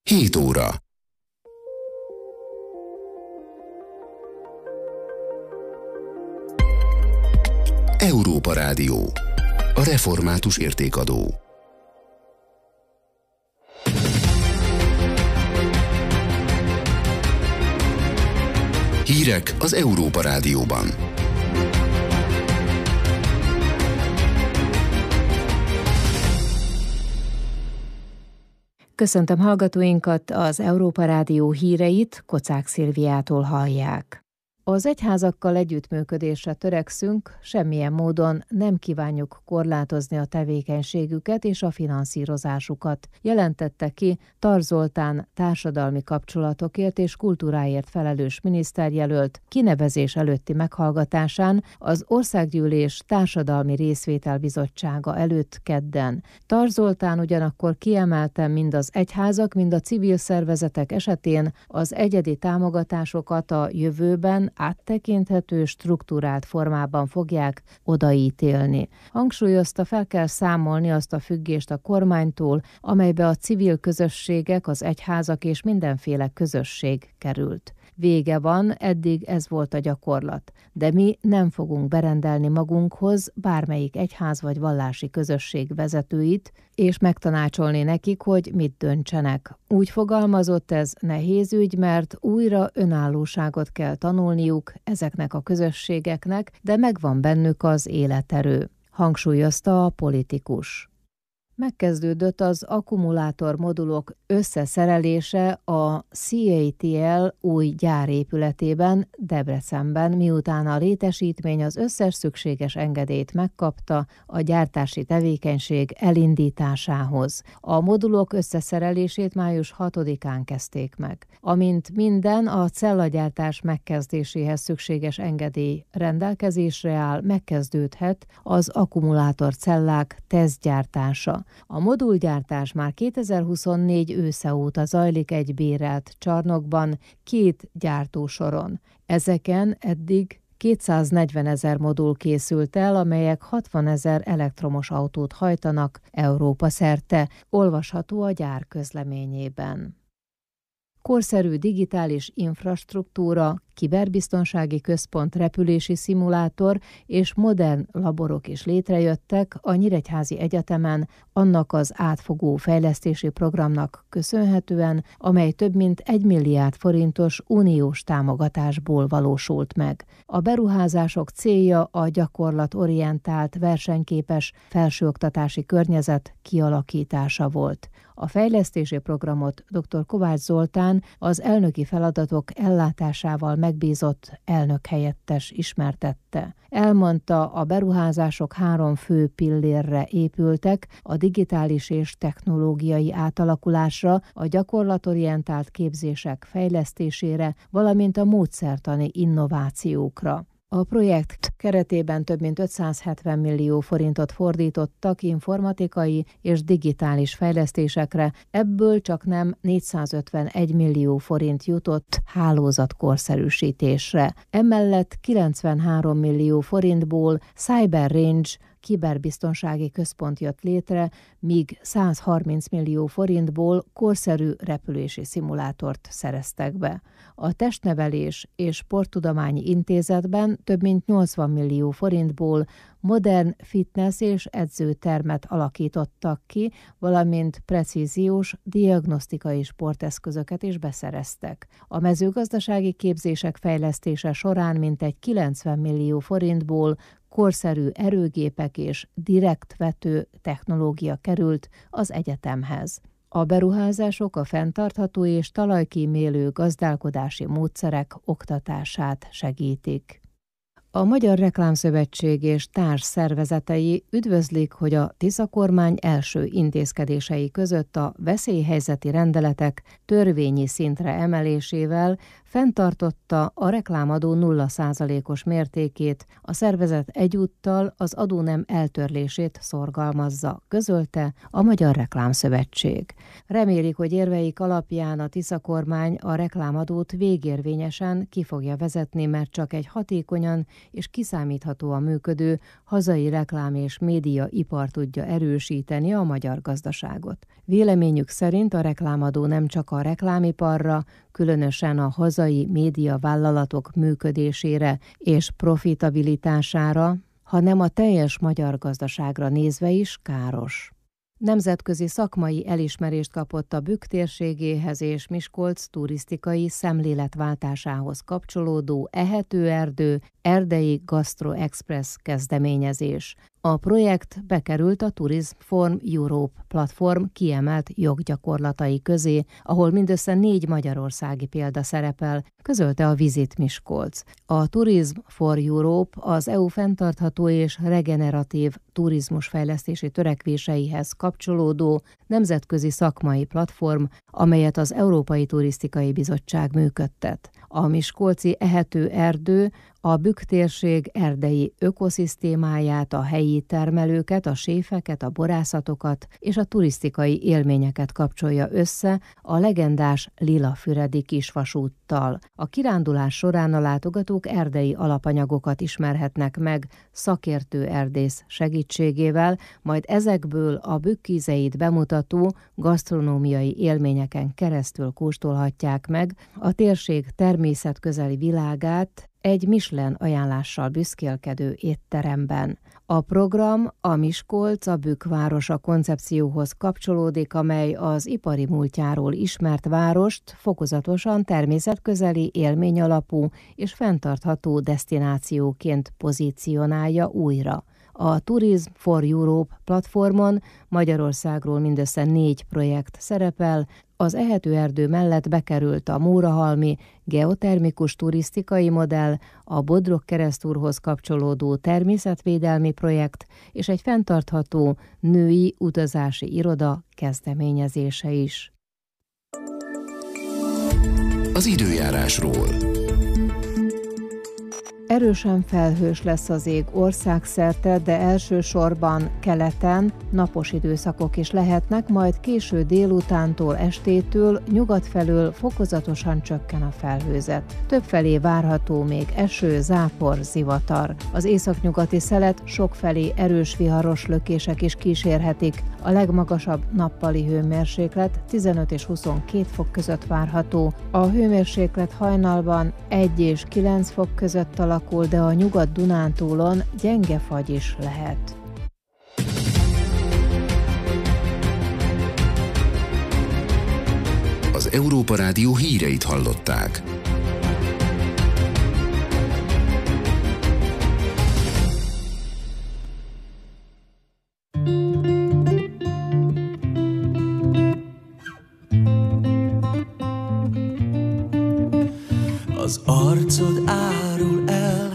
7 óra. Európa Rádió. A református értékadó. Hírek az Európa Rádióban. Köszöntöm hallgatóinkat, az Európa Rádió híreit Kocák Szilviától hallják. Az egyházakkal együttműködésre törekszünk, semmilyen módon nem kívánjuk korlátozni a tevékenységüket és a finanszírozásukat, jelentette ki Tar Zoltán társadalmi kapcsolatokért és kultúráért felelős miniszterjelölt kinevezés előtti meghallgatásán az Országgyűlés Társadalmi Részvételbizottsága előtt kedden. Tar Zoltán ugyanakkor kiemelte, mind az egyházak, mind a civil szervezetek esetén az egyedi támogatásokat a jövőben áttekinthető, strukturált formában fogják odaítélni. Hangsúlyozta, fel kell számolni azt a függést a kormánytól, amelybe a civil közösségek, az egyházak és mindenféle közösség került. Vége van, eddig ez volt a gyakorlat, de mi nem fogunk berendelni magunkhoz bármelyik egyház vagy vallási közösség vezetőit, és megtanácsolni nekik, hogy mit döntsenek. Úgy fogalmazott, ez nehéz ügy, mert újra önállóságot kell tanulniuk ezeknek a közösségeknek, de megvan bennük az életerő, hangsúlyozta a politikus. Megkezdődött az akkumulátormodulok összeszerelése a CATL új gyárépületében, Debrecenben, miután a létesítmény az összes szükséges engedélyt megkapta a gyártási tevékenység elindításához. A modulok összeszerelését május 6-án kezdték meg. Amint minden a cellagyártás megkezdéséhez szükséges engedély rendelkezésre áll, megkezdődhet az akkumulátorcellák tesztgyártása. A modulgyártás már 2024 ősze óta zajlik egy bérelt csarnokban, 2 gyártósoron. Ezeken eddig 240 000 modul készült el, amelyek 60 000 elektromos autót hajtanak Európa szerte, olvasható a gyár közleményében. Korszerű digitális infrastruktúra, kiberbiztonsági központ, repülési szimulátor és modern laborok is létrejöttek a Nyíregyházi Egyetemen annak az átfogó fejlesztési programnak köszönhetően, amely több mint 1 milliárd forintos uniós támogatásból valósult meg. A beruházások célja a gyakorlatorientált, versenyképes felsőoktatási környezet kialakítása volt. A fejlesztési programot dr. Kovács Zoltán, az elnöki feladatok ellátásával megbízott elnökhelyettes ismertette. Elmondta, a beruházások 3 fő pillérre épültek: a digitális és technológiai átalakulásra, a gyakorlatorientált képzések fejlesztésére, valamint a módszertani innovációkra. A projekt keretében több mint 570 millió forintot fordítottak informatikai és digitális fejlesztésekre, ebből csaknem 451 millió forint jutott hálózatkorszerűsítésre. Emellett 93 millió forintból Cyber Range kiberbiztonsági központ jött létre, míg 130 millió forintból korszerű repülési szimulátort szereztek be. A Testnevelés és Sporttudományi Intézetben több mint 80 millió forintból modern fitness és edzőtermet alakítottak ki, valamint precíziós diagnosztikai sporteszközöket is beszereztek. A mezőgazdasági képzések fejlesztése során mintegy 90 millió forintból korszerű erőgépek és direktvető technológia került az egyetemhez. A beruházások a fenntartható és talajkímélő gazdálkodási módszerek oktatását segítik. A Magyar Reklámszövetség és társ szervezetei üdvözlik, hogy a Tisza kormány első intézkedései között a veszélyhelyzeti rendeletek törvényi szintre emelésével fenntartotta a reklámadó 0%-os mértékét, a szervezet egyúttal az adónem eltörlését szorgalmazza, közölte a Magyar Reklámszövetség. Remélik, hogy érveik alapján a Tisza kormány a reklámadót végérvényesen ki fogja vezetni, mert csak egy hatékonyan és kiszámíthatóan működő hazai reklám és média ipar tudja erősíteni a magyar gazdaságot. Véleményük szerint a reklámadó nem csak a reklámiparra, különösen a hazai médiavállalatok működésére és profitabilitására, hanem a teljes magyar gazdaságra nézve is káros. Nemzetközi szakmai elismerést kapott a Bükk térségéhez és Miskolc turisztikai szemléletváltásához kapcsolódó Ehetőerdő Erdei Gastro Express kezdeményezés. A projekt bekerült a Tourism for Europe platform kiemelt joggyakorlatai közé, ahol mindössze 4 magyarországi példa szerepel, közölte a Visit Miskolc. A Tourism for Europe az EU fenntartható és regeneratív turizmusfejlesztési törekvéseihez kapcsolódó nemzetközi szakmai platform, amelyet az Európai Turisztikai Bizottság működtet. A miskolci Ehetőerdő a Bükk térség erdei ökoszisztémáját, a helyi termelőket, a séfeket, a borászatokat és a turisztikai élményeket kapcsolja össze a legendás Lilafüredi kisvasúttal. A kirándulás során a látogatók erdei alapanyagokat ismerhetnek meg szakértő erdész segítségével, majd ezekből a Bükk ízeit bemutató gasztronómiai élményeken keresztül kóstolhatják meg a térség természetközeli világát egy Michelin ajánlással büszkélkedő étteremben. A program a Miskolc a Bükk városa koncepcióhoz kapcsolódik, amely az ipari múltjáról ismert várost fokozatosan természetközeli, élményalapú és fenntartható desztinációként pozícionálja újra. A Tourism for Europe platformon Magyarországról mindössze 4 projekt szerepel, az Ehetőerdő mellett bekerült a Mórahalmi geotermikus turisztikai modell, a Bodrog-Keresztúrhoz kapcsolódó természetvédelmi projekt és egy fenntartható női utazási iroda kezdeményezése is. Az időjárásról. Erősen felhős lesz az ég országszerte, de elsősorban keleten napos időszakok is lehetnek, majd késő délutántól, estétől nyugat felől fokozatosan csökken a felhőzet. Többfelé várható még eső, zápor, zivatar. Az északnyugati szelet sokfelé erős viharos lökések is kísérhetik. A legmagasabb nappali hőmérséklet 15 és 22 fok között várható. A hőmérséklet hajnalban 1 és 9 fok között alakul, de a Nyugat-Dunántúlon gyenge fagy is lehet. Az Európa Rádió híreit hallották. Az arcod árul el,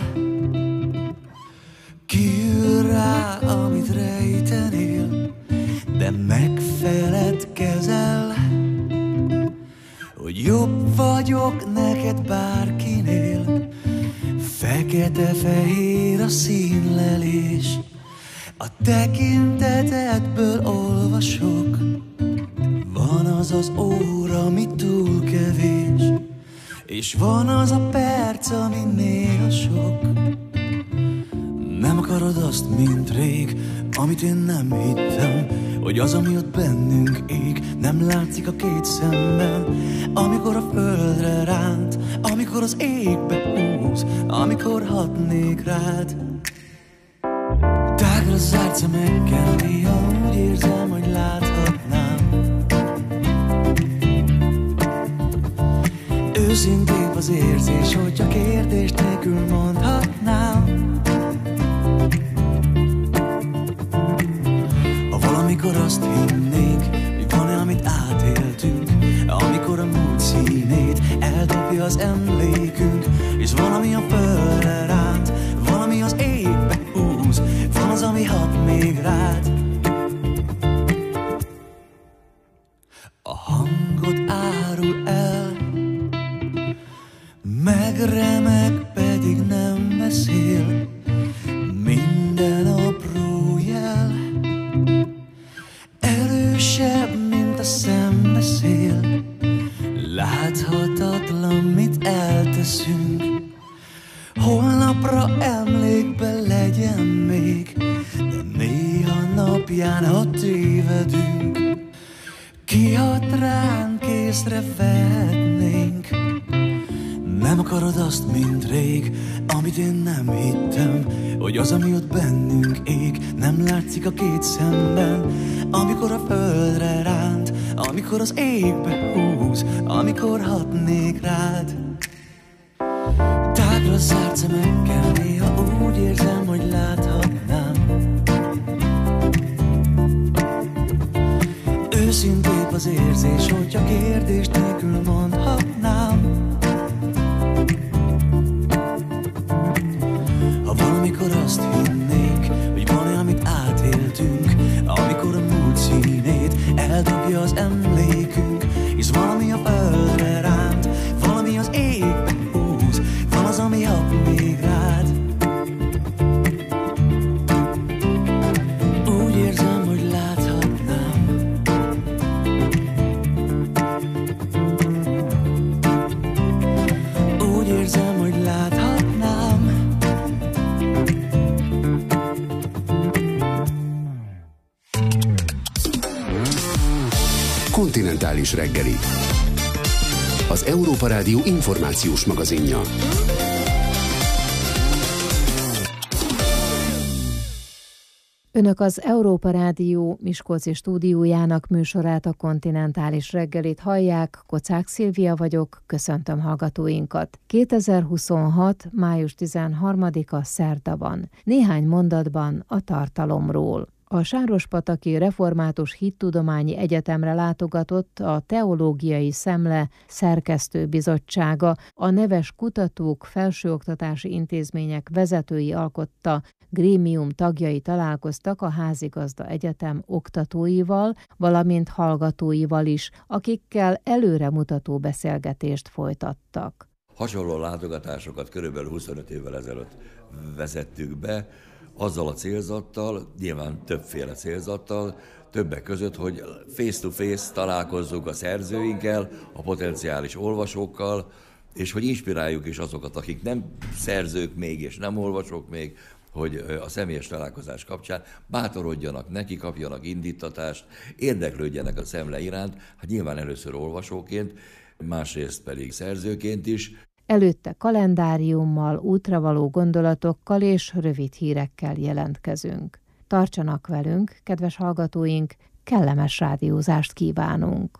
kiül rá, amit rejtenél, de megfeledkezel, hogy jobb vagyok neked bárkinél. Fekete-fehér a színlelés, a tekintetedből olvasok. Van az az óra, ami túl kevés, és van az a perc, aminél sok. Nem akarod azt, mint rég, amit én nem hittem, hogy az, ami ott bennünk ég, nem látszik a két szemben. Amikor a földre ránt, amikor az égbe húz, amikor hatnék rád. Tágra zárt szemekkel néha úgy érzem, hogy láthatnám. Őszintébb az érzés, hogy csak kérdést nélkül mondhatnám. Ha valamikor azt hinnék, hogy van-e, amit átéltünk, amikor a múlt színét eldobja az emlékünk, és valami a földre ránt, valami az égbe húz, van az, ami hat még rád. A hangod árul el, megremeg, pedig nem beszél. Minden apró jel erősebb, mint a szembeszél. Láthatatlan, mit el útján, ha tévedünk. Kihat ránk, észrevehetnénk. Nem akarod azt, mint rég, amit én nem hittem, hogy az, ami ott bennünk ég, nem látszik a két szemben. Amikor a földre ránt, amikor az égbe húz, amikor hatnék rád. Tágra zárt szemekkel néha úgy érzem, hogy láthatnám. Őszintébb az érzés, hogyha kérdés nélkül mondhatnám. Ha valamikor azt hinnék, hogy van-e, amit átéltünk, amikor a múlt színét eldobja az emlékünk, hisz valami a földre ránt, valami az égbe húz, van az, ami hat még rád. Úgy érzem, hogy láthatnám. Úgy érzem, hogy láthatnám. Kontinentális reggeli. Az Európa Rádió információs magazinja. Önök az Európa Rádió Miskolci stúdiójának műsorát, a Kontinentális reggelit hallják. Kocák Szilvia vagyok, köszöntöm hallgatóinkat. 2026. május 13-a szerda van. Néhány mondatban a tartalomról. A Sárospataki Református Hittudományi Egyetemre látogatott a Teológiai Szemle Szerkesztőbizottsága, a neves kutatók, felsőoktatási intézmények vezetői alkotta grémium tagjai találkoztak a Házigazda Egyetem oktatóival, valamint hallgatóival is, akikkel előremutató beszélgetést folytattak. Hasonló látogatásokat körülbelül 25 évvel ezelőtt vezettük be, azzal a célzattal, nyilván többféle célzattal, többek között, hogy face-to-face találkozzunk a szerzőinkkel, a potenciális olvasókkal, és hogy inspiráljuk is azokat, akik nem szerzők még, és nem olvasók még, hogy a személyes találkozás kapcsán bátorodjanak neki, kapjanak indítatást, érdeklődjenek a Szemle iránt, hát nyilván először olvasóként, másrészt pedig szerzőként is. Előtte kalendáriummal, útravaló gondolatokkal és rövid hírekkel jelentkezünk. Tartsanak velünk, kedves hallgatóink, kellemes rádiózást kívánunk!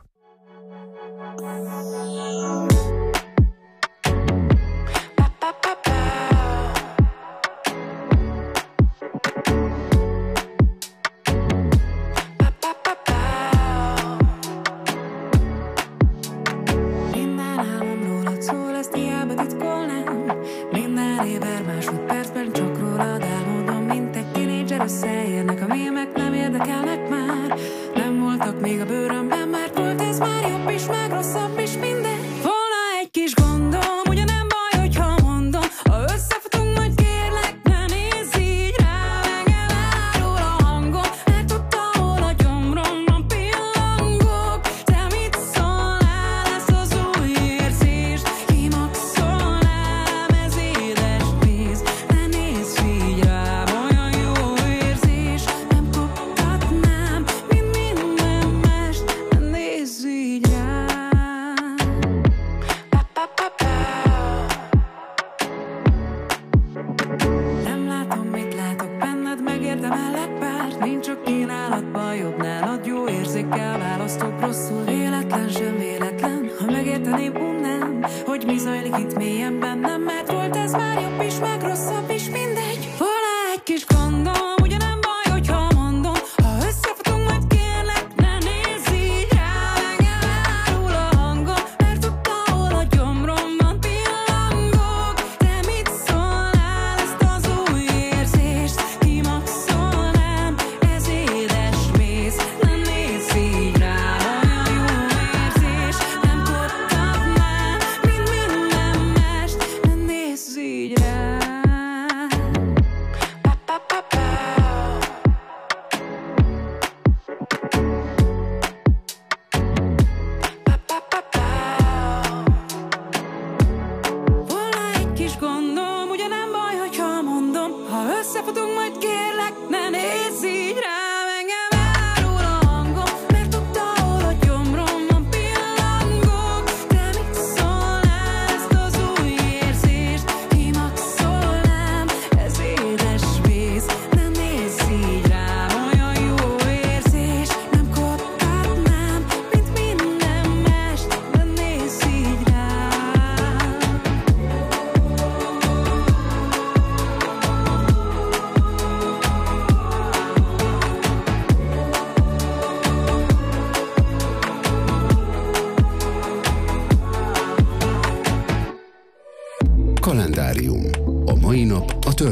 Összeérnek a mémek, nem érdekelnek már. Nem voltak még a bőrömben, mert volt ez már jobb is, meg rosszabb is, minden. Volna egy kis gondom, ugye nem baj, hogyha mondom. Ha összefutunk, majd kérlek, ne nézz így rám. Engem elárul a hangom, mert ott, ahol a gyomromban pillangok. Te mit szólnál, ez az új érzés? Kimaxolnám, ez édes víz. Ne nézz így rám, olyan jó érzés. Nem koptatnám, mint minden mást. Ne nézz így rám. Nem látom, mit látok benned, megérdemellek bár nincs csak kínálatban jobb nálad. Jó érzékkel választok, rosszul véletlen sem véletlen. Ha megérteném, unnám, hogy mi zajlik itt mélyen bennem, mert volt ez már jobb is, meg rosszabb is, mindegy. Volna egy kis gondom, ugye nem baj, hogyha mondom. Ha összefutunk, majd kérlek, ne nézz így rám. Engem elárul a hangom, mert ott, ahol a gyomromban pillangok. Te mit szólnál, ezt az új érzést? Kimaxolnám, ez édes méz. Ne nézz így rám, olyan jó érzés. Nem koptatnám, mint minden mást. Ne nézz így rám. Volna egy kis gondom, ugye nem baj, hogyha mondom. Ha összefutunk, majd kérlek, ne nézz így rám. Engem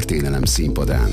történelem színpadán.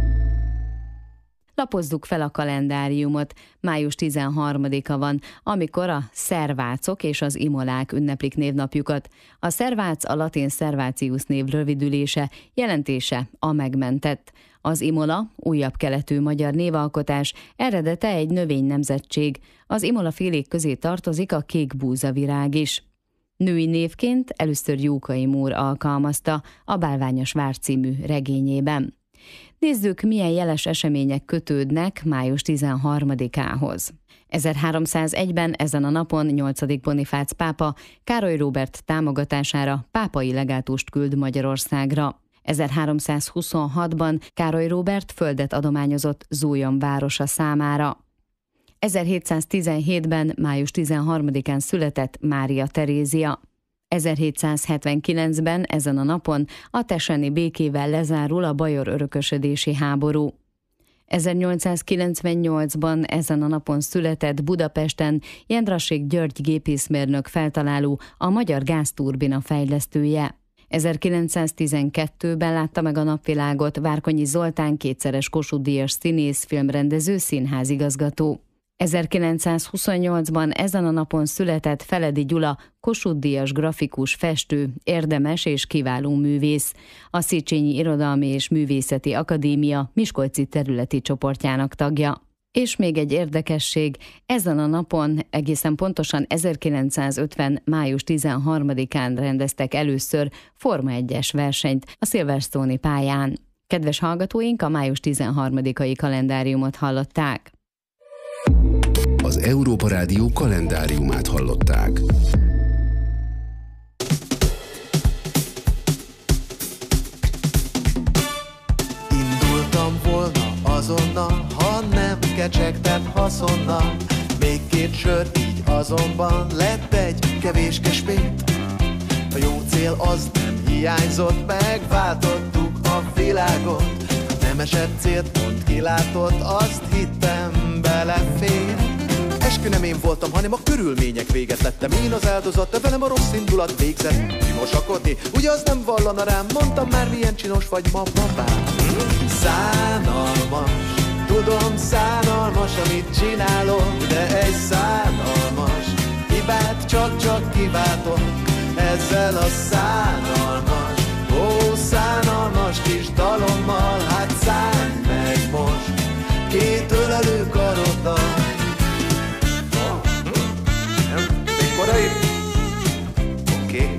Lapozzuk fel a kalendáriumot. Május 13-a van, amikor a szervácok és az imolák ünneplik névnapjukat. A szervác a latin servatius név rövidülése, jelentése a megmentett. Az imola újabb keletű magyar névalkotás, eredete egy növénynemzetség. Az imola félék közé tartozik a kék búzavirág is. Női névként először Jókai Mór alkalmazta a Bálványos vár című regényében. Nézzük, milyen jeles események kötődnek május 13-ához. 1301-ben ezen a napon 8. Bonifác pápa Károly Róbert támogatására pápai legátust küld Magyarországra. 1326-ban Károly Róbert földet adományozott Zólyom városa számára. 1717-ben május 13-án született Mária Terézia. 1779-ben ezen a napon a tescheni békével lezárul a bajor örökösödési háború. 1898-ban ezen a napon született Budapesten Jendrassik György gépészmérnök feltaláló, a magyar gázturbina fejlesztője. 1912-ben látta meg a napvilágot Várkonyi Zoltán, kétszeres Kossuth-díjas színész, filmrendező, színházigazgató. 1928-ban ezen a napon született Feledi Gyula, Kossuth-díjas grafikus, festő, érdemes és kiváló művész, a Széchenyi Irodalmi és Művészeti Akadémia miskolci területi csoportjának tagja. És még egy érdekesség, ezen a napon egészen pontosan 1950. május 13-án rendeztek először Forma 1-es versenyt a Silverstone-i pályán. Kedves hallgatóink, a május 13-ai kalendáriumot hallották. Az Európa Rádió kalendáriumát hallották. Indultam volna azonnal, ha nem kecsegtem haszonnal. Még két sör, így azonban lett egy kevéske spét. A jó cél az nem hiányzott, megváltottuk a világot. Nem esett célt, pont kilátott, azt hittem belefér. Eskü nem én voltam, hanem a körülmények véget lettem. Én az áldozat, de velem a rossz indulat végzett. Kimosakodni, ugye az nem vallana rám. Mondtam már, milyen csinos vagy ma, papám. Szánalmas, tudom szánalmas, amit csinálok, de egy szánalmas hibát csak kiváltok. Ezzel a szánalmas, ó szánalmas kis dalommal, hát szánj meg most két ölelő karoddal. Még korai? Oké.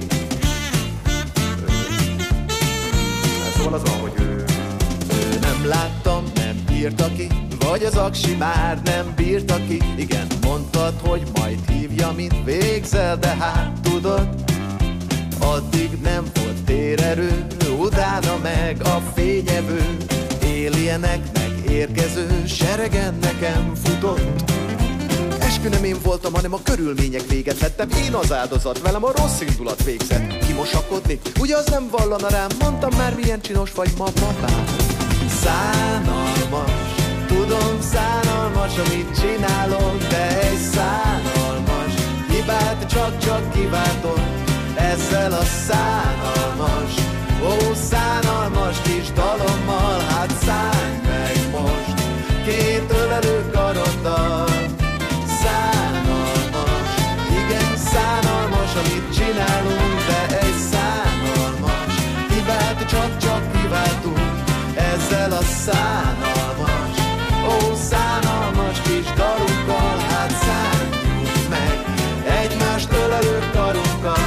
Szóval az van, hogy ő nem láttam, nem írta ki, vagy az aksi már nem bírta ki. Igen, mondtad, hogy majd hívja, mint végzel, de hát tudod, addig nem volt térerő, utána meg a fényevő, alieneknek érkező seregen nekem futott. Eskü nem én voltam, hanem a körülmények véget lettem. Én az áldozat, velem a rossz indulat végzett. Kimosakodni, ugye az nem vallana rám. Mondtam már, milyen csinos vagy ma, papám. Szánalmas, tudom szánalmas, amit csinálok, de egy szánalmas hibát csak kiváltok. Ezzel a szánalmas, ó szánalmas kis dalommal, hát szállj meg most két ölelő karoddal. Szánalmas, igen szánalmas, amit csinálunk, de egy szánalmas hibát csak kiváltunk. Ezzel a szánalmas, ó szánalmas kis dalunkkal, hát szálljunk meg egymást ölelő karunkkal.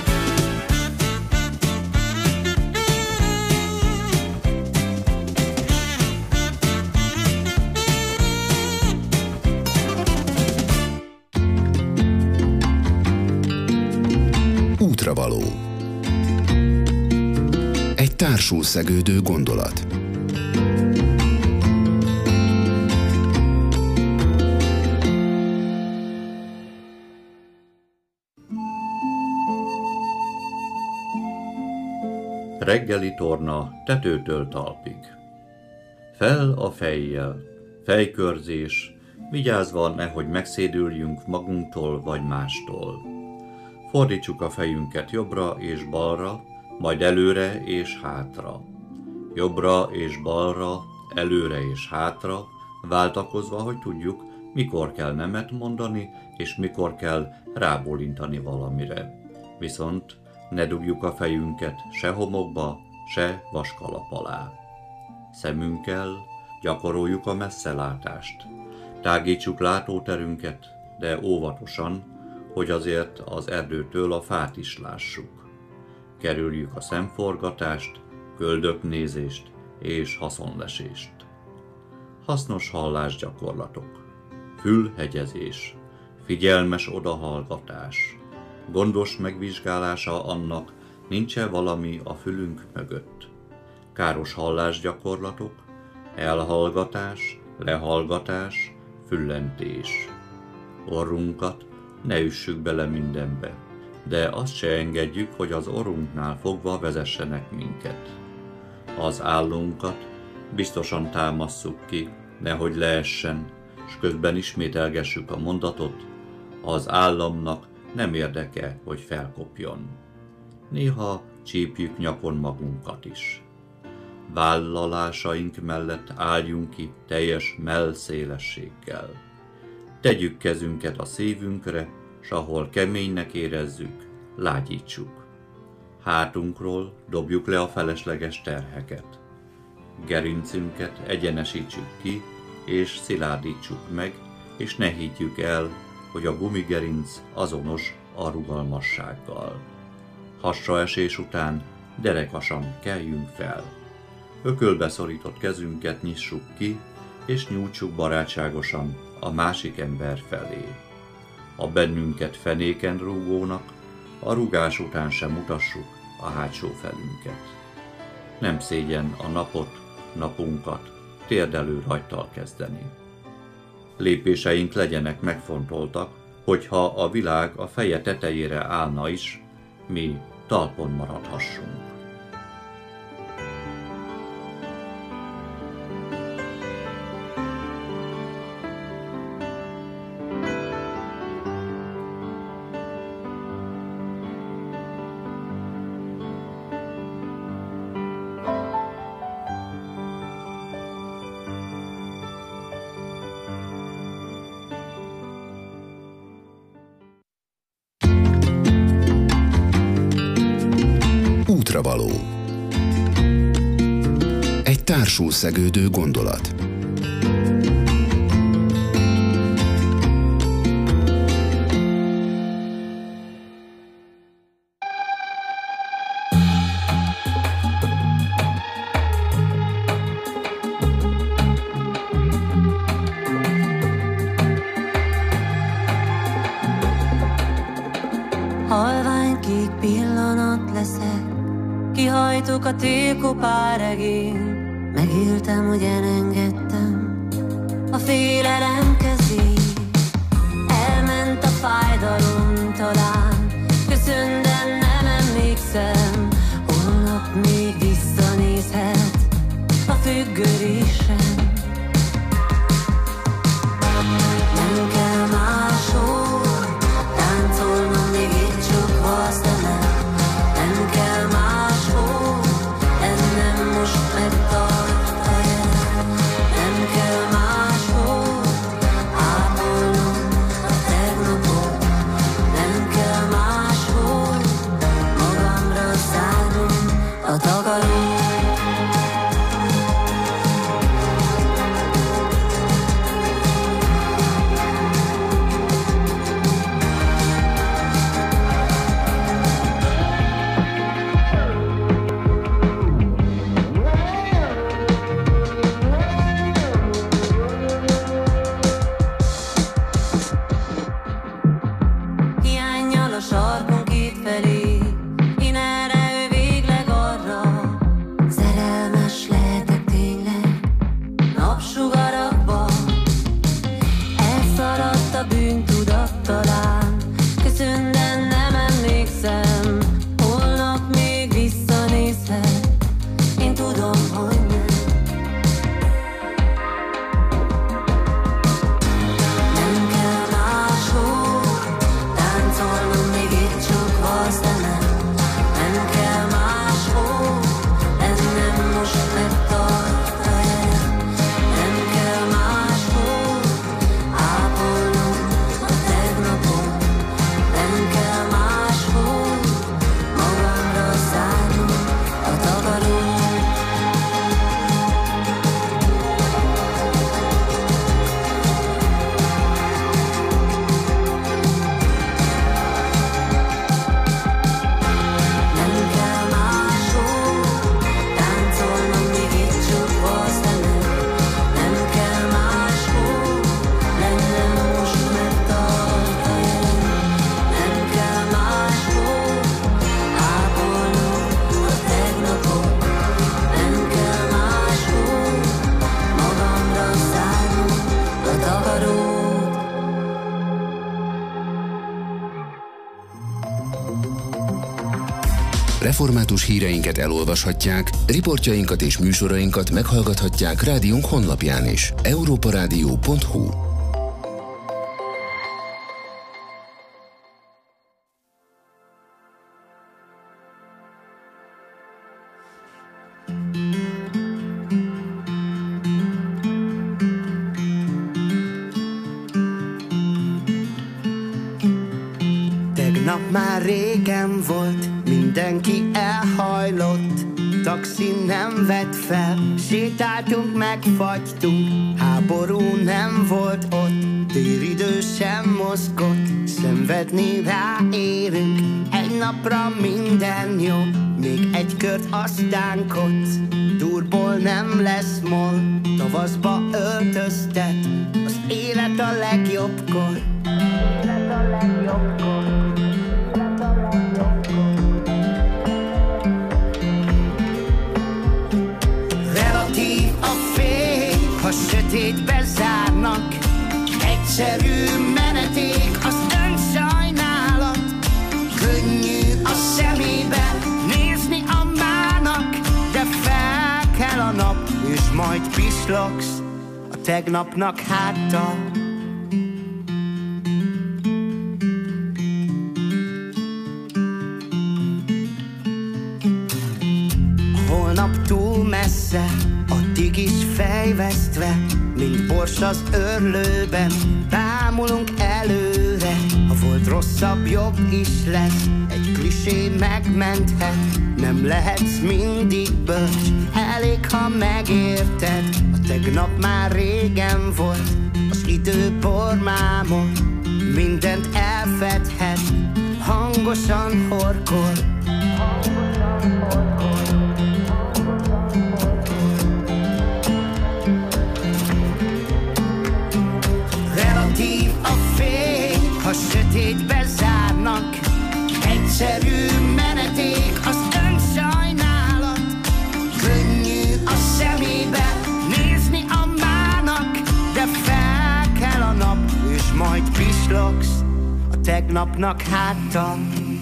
Útravaló. Egy társul szegődő gondolat. Reggeli torna tetőtől talpig. Fel a fejjel, fejkörzés, vigyázva nehogy megszédüljünk magunktól vagy mástól. Fordítsuk a fejünket jobbra és balra, majd előre és hátra. jobbra és balra, előre és hátra, váltakozva, hogy tudjuk, mikor kell nemet mondani, és mikor kell rábólintani valamire. Viszont ne dugjuk a fejünket se homokba, se vaskalap alá. Szemünkkel gyakoroljuk a messzelátást. Tágítsuk látóterünket, de óvatosan, hogy azért az erdőtől a fát is lássuk. Kerüljük a szemforgatást, köldöknézést és haszonlesést. Hasznos hallásgyakorlatok. Fülhegyezés, figyelmes odahallgatás, gondos megvizsgálása annak, nincs-e valami a fülünk mögött. Káros hallásgyakorlatok, elhallgatás, lehallgatás, füllentés. Orrunkat ne üssük bele mindenbe, de azt se engedjük, hogy az orrunknál fogva vezessenek minket. Az állunkat biztosan támasszuk ki, nehogy leessen, s közben ismételgessük a mondatot, az államnak nem érdeke, hogy felkopjon. Néha csípjük nyakon magunkat is. Vállalásaink mellett álljunk ki teljes mellszélességgel. Tegyük kezünket a szívünkre, s ahol keménynek érezzük, lágyítsuk. Hátunkról dobjuk le a felesleges terheket. Gerincünket egyenesítsük ki, és szilárdítsuk meg, és ne higgyük el, hogy a gumigerinc azonos a rugalmassággal. Hasraesés után derekasan keljünk fel. Ökölbe szorított kezünket nyissuk ki, és nyújtsuk barátságosan a másik ember felé. A bennünket fenéken rúgónak a rúgás után sem mutassuk a hátsó felünket. Nem szégyen a napot, napunkat térdelő rajttal kezdeni. Lépéseink legyenek megfontoltak, hogyha a világ a feje tetejére állna is, mi talpon maradhassunk. Útravaló. Egy társul szegődő gondolat. Halványkék pillanat leszek, kihajtok a télkopár egén. Megéltem, hogy elengedtem a félelem kezét. Elment a fájdalom talán, köszön, de nem emlékszem. Holnap még visszanézhet a függörésem. Nem kell máshol táncolnom, még itt csukva a szemem. Nem kell máshol ennem most megtart a jel. Nem kell máshol ápolnom a tegnapot. Nem kell máshol magamra szállnom a takarót. informátus híreinket elolvashatják, riportjainkat és műsorainkat meghallgathatják rádiónk honlapján is. europaradio.hu. Tegnap már régen volt, mindenki elhajlott, taxi nem vett fel, sétáltunk, megfagytunk, háború nem volt ott, téridő sem mozgott, szenvedni ráérünk, egy napra minden jó, még egy kört aztán kocz, durból nem lesz mol, tavaszba öltöztet, az élet a legjobbkor. Relatív a fény, ha sötétbe zárnak, egyszerű meneték az önsajnálat, könnyű a szemébe nézni a mának, de fel kell a nap, és majd pislogsz a tegnapnak háttal. Holnap túl messze, addig is fejvesztve, mint bors az örlőben, bámulunk előre. Ha volt rosszabb, jobb is lesz, egy klisé megmenthet, nem lehetsz mindig bölcs, elég ha megérted. A tegnap már régen volt, az idő bormámon, mindent elfedhet, hangosan horkol. Relatív a fény, ha sötétbe zárnak, egyszerű meneték az önsajnálat, könnyű a szemébe nézni a mának, de fel kell a nap, és majd pislogsz a tegnapnak háttal.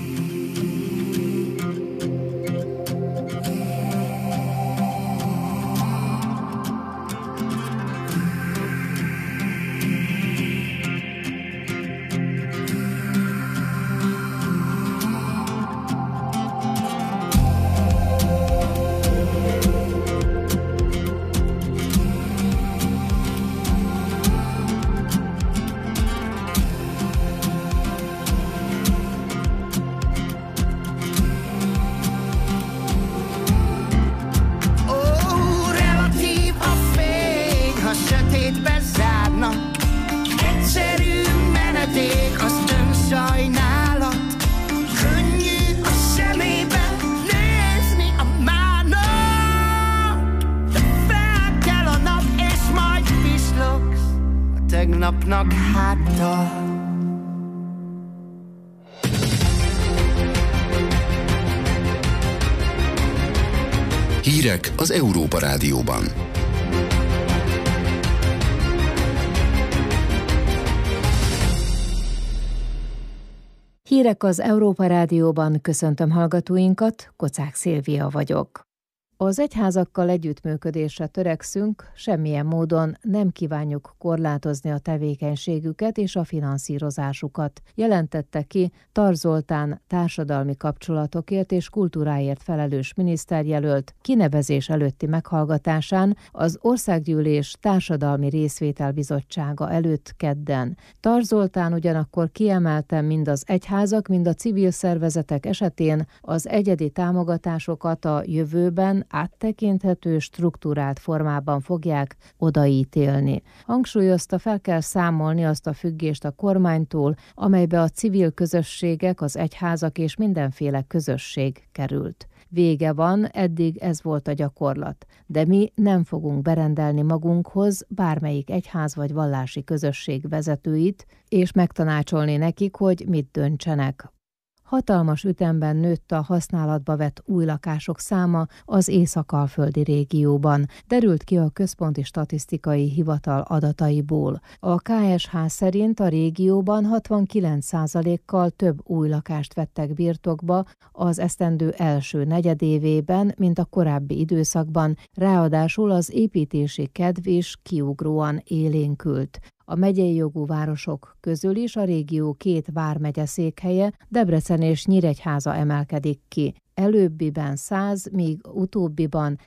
Tegnapnak háttal. Hírek az Európa Rádióban. Hírek az Európa Rádióban, köszöntöm hallgatóinkat, Kocák Szilvia vagyok. Az egyházakkal együttműködésre törekszünk, semmilyen módon nem kívánjuk korlátozni a tevékenységüket és a finanszírozásukat, jelentette ki Tar Zoltán társadalmi kapcsolatokért és kultúráért felelős miniszterjelölt kinevezés előtti meghallgatásán az Országgyűlés Társadalmi Részvételbizottsága előtt kedden. Tar Zoltán ugyanakkor kiemelte, mind az egyházak, mind a civil szervezetek esetén az egyedi támogatásokat a jövőben áttekinthető, strukturált formában fogják odaítélni. Hangsúlyozta, fel kell számolni azt a függést a kormánytól, amelybe a civil közösségek, az egyházak és mindenféle közösség került. Vége van, eddig ez volt a gyakorlat, de mi nem fogunk berendelni magunkhoz bármelyik egyház vagy vallási közösség vezetőit, és megtanácsolni nekik, hogy mit döntsenek. hatalmas ütemben nőtt a használatba vett új lakások száma az észak-alföldi régióban, derült ki a Központi Statisztikai Hivatal adataiból. A KSH szerint a régióban 69%-kal több új lakást vettek birtokba az esztendő első negyedévében, mint a korábbi időszakban, ráadásul az építési kedv is kiugróan élénkült. A megyei jogú városok közül is a régió 2 vármegye székhelye, Debrecen és Nyíregyháza emelkedik ki. Előbbiben 100, míg utóbbiban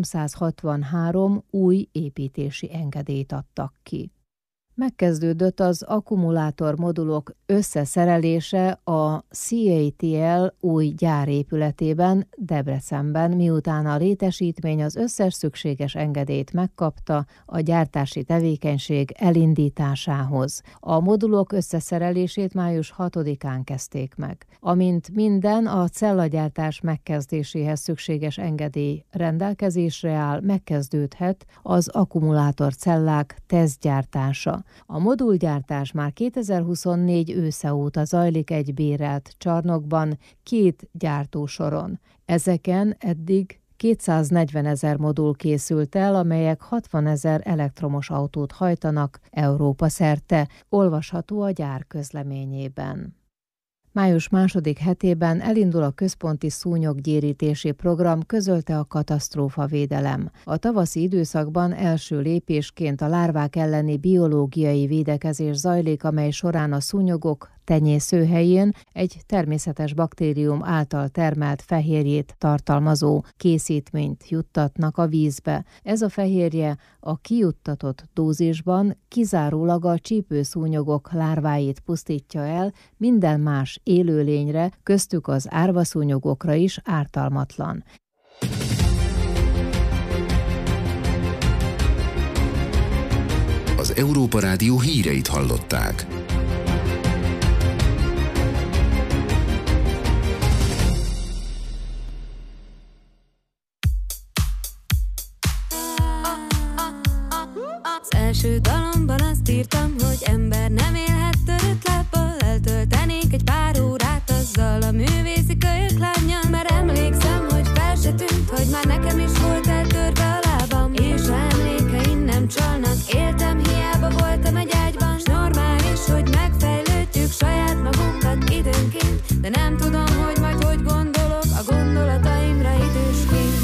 363 új építési engedélyt adtak ki. Megkezdődött az akkumulátormodulok összeszerelése a CATL új gyárépületében, Debrecenben, miután a létesítmény az összes szükséges engedélyt megkapta a gyártási tevékenység elindításához. A modulok összeszerelését május 6-án kezdték meg. Amint minden a cellagyártás megkezdéséhez szükséges engedély rendelkezésre áll, megkezdődhet az akkumulátorcellák tesztgyártása. A modulgyártás már 2024 ősze óta zajlik egy bérelt csarnokban 2 gyártósoron. Ezeken eddig 240 000 modul készült el, amelyek 60 000 elektromos autót hajtanak Európa szerte, olvasható a gyár közleményében. Május 2. hetében elindul a központi szúnyoggyérítési program, közölte a katasztrófavédelem. A tavaszi időszakban első lépésként a lárvák elleni biológiai védekezés zajlik, amely során a szúnyogok tenyészőhelyén egy természetes baktérium által termelt fehérjét tartalmazó készítményt juttatnak a vízbe. Ez a fehérje a kijuttatott dózisban kizárólag a csípőszúnyogok lárváit pusztítja el, minden más élőlényre, köztük az árvaszúnyogokra is ártalmatlan. Az Európa Rádió híreit hallották. Az első dalomban azt írtam, hogy ember nem élhet törött lábbal, eltöltenék egy pár órát azzal a művészi kölyök lánnyal, mert emlékszem, hogy fel se tűnt, hogy már nekem is volt eltörve a lábam, és ha emlékeim nem csalnak, éltem, hiába voltam egy ágyban, s normális, hogy megfejlődjük saját magunkat időnként, de nem tudom, hogy majd hogy gondolok a gondolataimra idősként.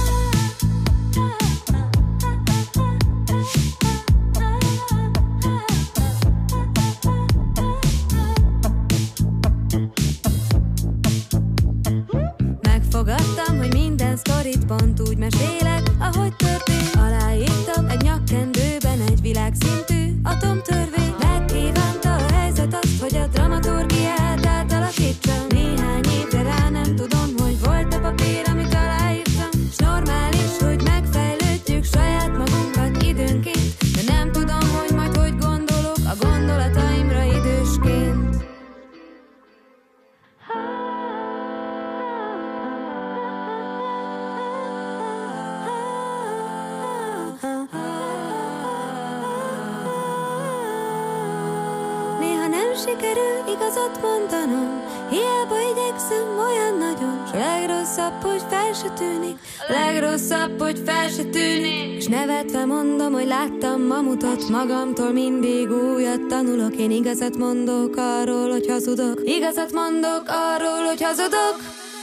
Megfogadtam, hogy minden sztorit pont úgy mesélek, ahogy történt. Aláírtam egy nyakkendőben egy világszintű atomtörvény. Megkívánta a helyzet azt, hogy a dramaturgiát átalakítsam. Néhány évre rá nem tudom, hogy volt a papír, amit aláírtam. S normális, hogy megfejlődjük saját magunkat időnként, de nem tudom, hogy majd hogy gondolok a gondolataimra idősként. Néha nem sikerül igazat mondanom, hiába igyekszem olyan nagyon, s a legrosszabb, hogy fel se tűnik, a legrosszabb, hogy fel se tűnik, és nevetve mondom, hogy láttam mamutot magamtól, mindig újat tanulok, én igazat mondok arról, hogy hazudok, igazat mondok arról, hogy hazudok,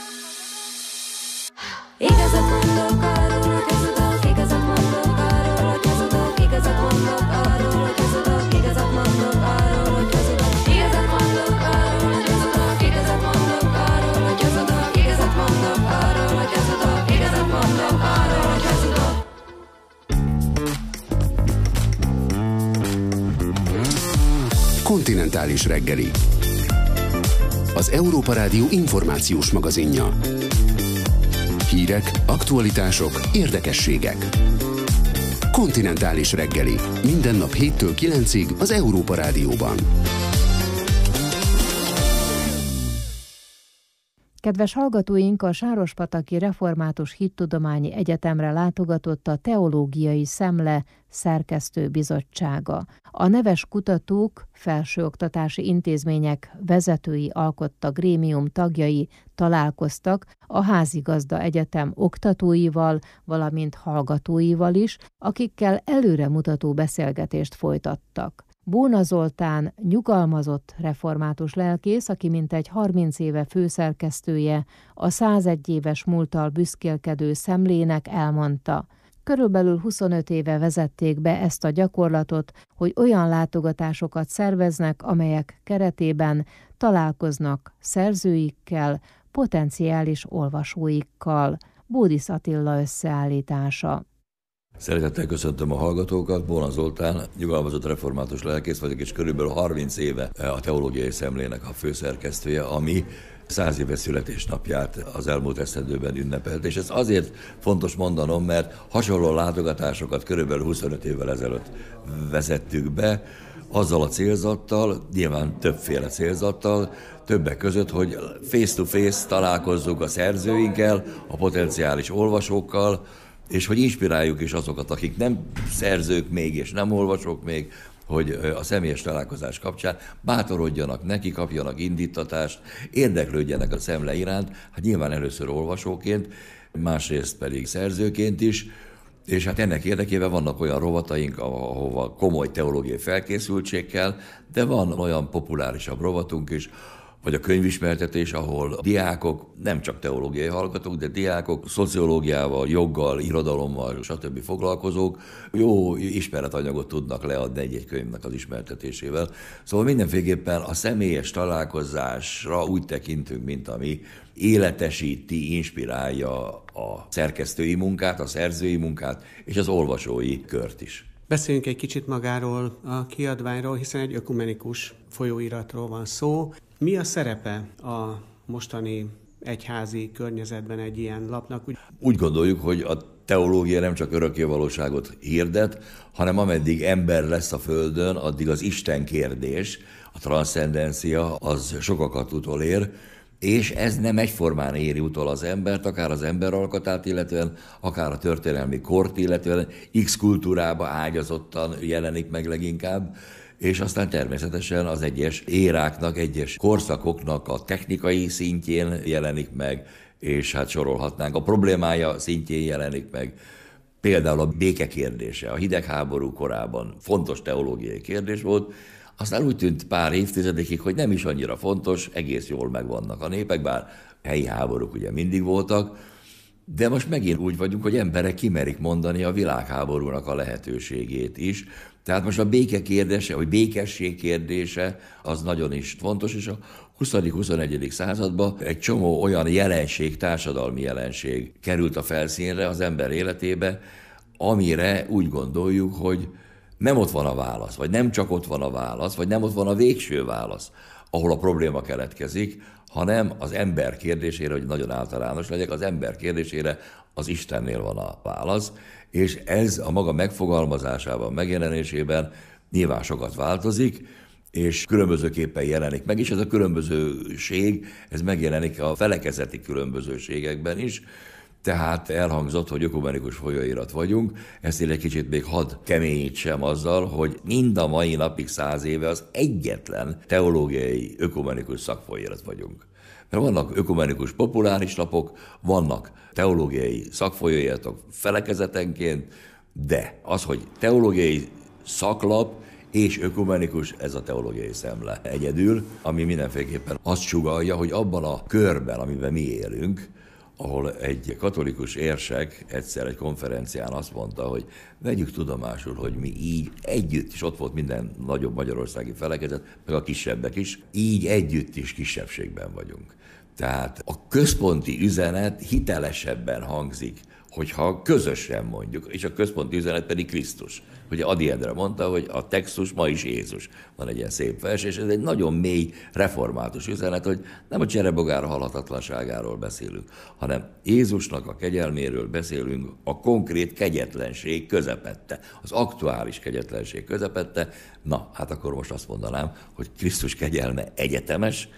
igazat mondok arról, hogy hazudok, igazat mondok arról, hogy hazudok, igazat mondok arról, hogy hazudok, igazat mondok arról, hogy hazudok, igazat mondok arról, hogy hazudok, igazat mondok arról, hogy hazudok, igazat mondok arról, hogy hazudok, igazat mondok arról, hogy hazudok. Kontinentális reggeli. Az Európa Rádió információs magazinja. Hírek, aktualitások, érdekességek. Kontinentális reggeli. Minden nap 7-től 9-ig az Európa Rádióban. Kedves hallgatóink, a Sárospataki Református Hittudományi Egyetemre látogatott a Teológiai Szemle Szerkesztő Bizottsága. A neves kutatók, felsőoktatási intézmények vezetői alkotta grémium tagjai találkoztak a Házigazda Egyetem oktatóival, valamint hallgatóival is, akikkel előremutató beszélgetést folytattak. Bóna Zoltán nyugalmazott református lelkész, aki mintegy 30 éve főszerkesztője, a 101 éves múlttal büszkélkedő Szemlének elmondta. Körülbelül 25 éve vezették be ezt a gyakorlatot, hogy olyan látogatásokat szerveznek, amelyek keretében találkoznak szerzőikkel, potenciális olvasóikkal. Bódisz Attila összeállítása. Szeretettel köszöntöm a hallgatókat, Bóna Zoltán, nyugalmazott református lelkész vagyok, és körülbelül 30 éve a Teológiai Szemlének a főszerkesztője, ami 100 éves születésnapját az elmúlt esztendőben ünnepelt. És ez azért fontos mondanom, mert hasonló látogatásokat körülbelül 25 évvel ezelőtt vezettük be, azzal a célzattal, nyilván többféle célzattal, többek között, hogy face-to-face találkozzunk a szerzőinkkel, a potenciális olvasókkal, és hogy inspiráljuk is azokat, akik nem szerzők még, és nem olvasók még, hogy a személyes találkozás kapcsán bátorodjanak neki, kapjanak indítatást, érdeklődjenek a Szemle iránt, hát nyilván először olvasóként, másrészt pedig szerzőként is, és hát ennek érdekében vannak olyan rovataink, ahova komoly teológiai felkészültség kell, de van olyan populárisabb rovatunk is, vagy a könyvismertetés, ahol a diákok, nem csak teológiai hallgatók, de diákok szociológiával, joggal, irodalommal, stb. Foglalkozók jó ismeretanyagot tudnak leadni egy-egy könyvnek az ismertetésével. Szóval mindenféleképpen a személyes találkozásra úgy tekintünk, mint ami életesíti, inspirálja a szerkesztői munkát, a szerzői munkát és az olvasói kört is. Beszéljünk egy kicsit magáról a kiadványról, hiszen egy ökumenikus folyóiratról van szó. Mi a szerepe a mostani egyházi környezetben egy ilyen lapnak? Úgy gondoljuk, hogy a teológia nem csak örökké valóságot hirdet, hanem ameddig ember lesz a földön, addig az Isten kérdés, a transzcendencia, az sokakat utolér, és ez nem egyformán éri utol az embert, akár az ember alkatát illetően, akár a történelmi kort illetően, X kultúrába ágyazottan jelenik meg leginkább, és aztán természetesen az egyes éráknak, egyes korszakoknak a technikai szintjén jelenik meg, és hát sorolhatnánk, a problémája szintjén jelenik meg. Például a béke kérdése, a hidegháború korában fontos teológiai kérdés volt, aztán úgy tűnt pár évtizedekig, hogy nem is annyira fontos, egész jól megvannak a népek, bár helyi háborúk ugye mindig voltak, de most megint úgy vagyunk, hogy emberek kimerik mondani a világháborúnak a lehetőségét is. Tehát most a béke kérdése, vagy békesség kérdése, az nagyon is fontos, és a 20.-21. században egy csomó olyan jelenség, társadalmi jelenség került a felszínre az ember életébe, amire úgy gondoljuk, hogy nem ott van a válasz, vagy nem csak ott van a válasz, vagy nem ott van a végső válasz, ahol a probléma keletkezik, hanem az ember kérdésére, hogy nagyon általános legyek, az ember kérdésére az Istennél van a válasz, és ez a maga megfogalmazásában, megjelenésében nyilván sokat változik, és különbözőképpen jelenik meg, és ez a különbözőség, ez megjelenik a felekezeti különbözőségekben is. Tehát elhangzott, hogy ökumenikus folyóirat vagyunk, ezt én egy kicsit még hadd keményítsem azzal, hogy mind a mai napig 100 éve az egyetlen teológiai ökumenikus szakfolyóirat vagyunk. Mert vannak ökumenikus populáris lapok, vannak teológiai szakfolyóiratok felekezetenként, de az, hogy teológiai szaklap és ökumenikus, ez a Teológiai Szemle egyedül, ami mindenféleképpen azt sugallja, hogy abban a körben, amiben mi élünk, ahol egy katolikus érsek egyszer egy konferencián azt mondta, hogy vegyük tudomásul, hogy mi így együtt, és ott volt minden nagyobb magyarországi felekezet, meg a kisebbek is, így együtt is kisebbségben vagyunk. Tehát a központi üzenet hitelesebben hangzik, hogyha közösen mondjuk, és a központi üzenet pedig Krisztus. Ugye Ady Endre mondta, hogy a textus ma is Jézus. Van egy ilyen szép vers, és ez egy nagyon mély református üzenet, hogy nem a cserebogára halhatatlanságáról beszélünk, hanem Jézusnak a kegyelméről beszélünk a konkrét kegyetlenség közepette, az aktuális kegyetlenség közepette. Na, hát akkor most azt mondanám, hogy Krisztus kegyelme egyetemes,